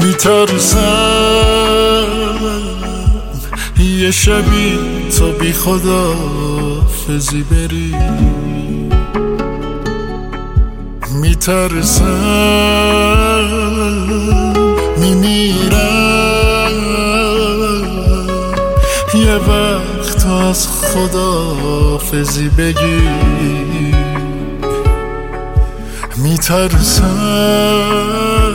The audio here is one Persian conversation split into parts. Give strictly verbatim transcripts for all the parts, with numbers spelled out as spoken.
میترسم یه شبی تو بی خدا فزی بری، میترسم میمیرم یه وقت از خدا فزی بگی، میترسم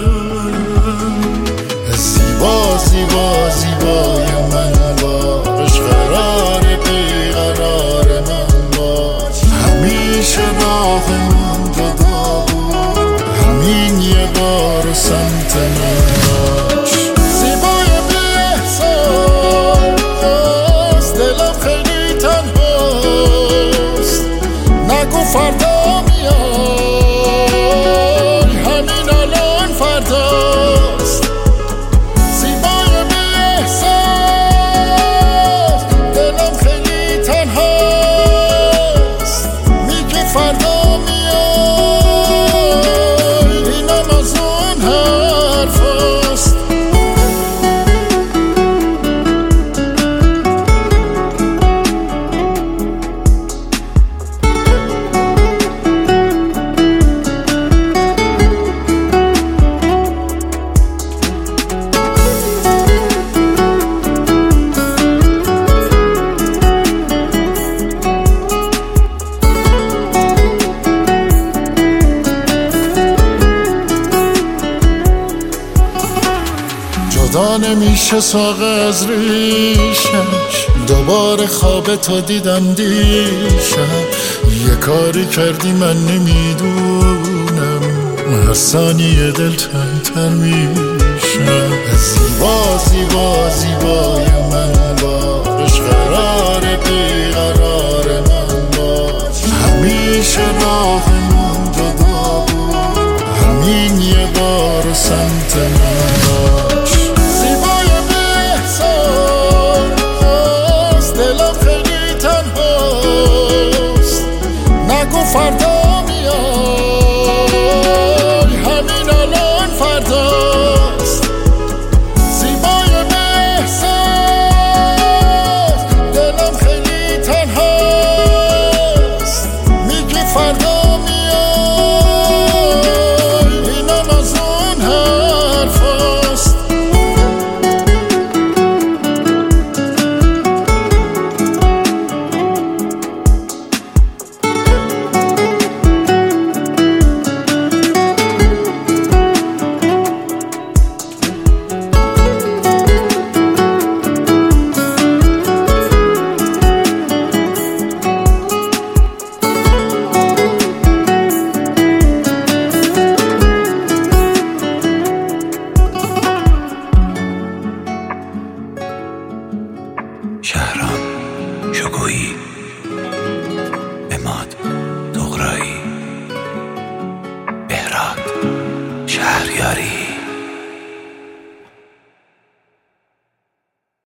زیبا زیبا زیبای من باش، قرار بیقرار من باش، همیشه راهمون جدا بود، همین یه بار سمت من باش. زیبای بی احساس، دلم خیلی تنهاست، نگو فردا میای، همین الان فرداست. زیبای بی احساس، دلم خیلی تنهاست، میگه فردا میای، اینم از اون حرفاست. جدا نمیشه ساق از ریشش، دوباره خواب تو دیدم دیشب، یه کاری کردی من نمیدونم، هر ثانیه دل تن تن میشم. زیبا زیبا زیبای من باش، قرار بیقرار من باش، همیشه راه